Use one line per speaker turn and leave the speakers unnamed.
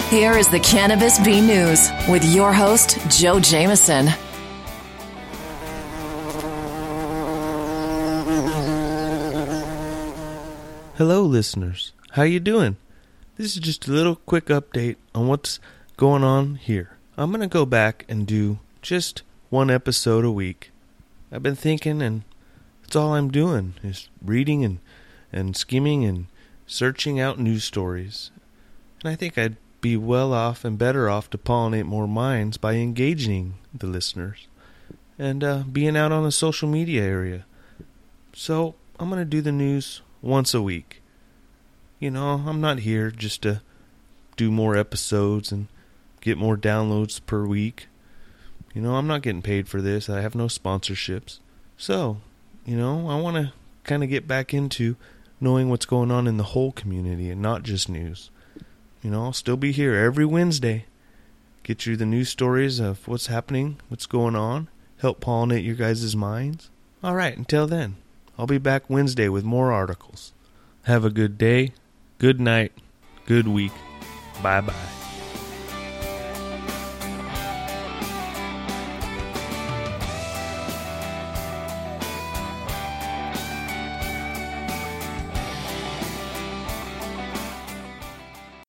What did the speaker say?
Here is the Cannabis Bee News with your host, Joe Jameson.
Hello, listeners. How you doing? This is just a little quick update on what's going on here. I'm going to go back and do just one episode a week. I've been thinking, and that's all I'm doing is reading and skimming and searching out news stories. And I think I'd be well off and better off to pollinate more minds by engaging the listeners and being out on the social media area. So I'm going to do the news once a week. You know, I'm not here just to do more episodes and get more downloads per week. You know, I'm not getting paid for this. I have no sponsorships. So, you know, I want to kind of get back into knowing what's going on in the whole community and not just news. You know, I'll still be here every Wednesday. Get you the news stories of what's happening, what's going on, help pollinate your guys' minds. All right, until then, I'll be back Wednesday with more articles. Have a good day, good night, good week. Bye-bye.